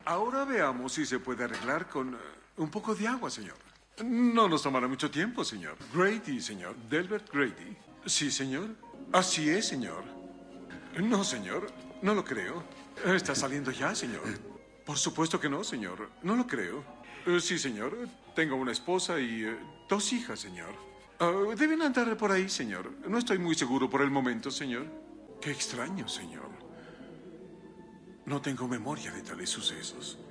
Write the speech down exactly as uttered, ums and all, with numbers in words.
Ahora veamos si se puede arreglar con eh, un poco de agua, señor. No nos tomará mucho tiempo, señor. Grady, señor. Delbert Grady. Sí, señor. Así es, señor. No, señor. No lo creo. Está saliendo ya, señor. Por supuesto que no, señor. No lo creo. Eh, sí, señor. Tengo una esposa y eh, dos hijas, señor. Ah, deben andar por ahí, señor. No estoy muy seguro por el momento, señor. Qué extraño, señor. No tengo memoria de tales sucesos.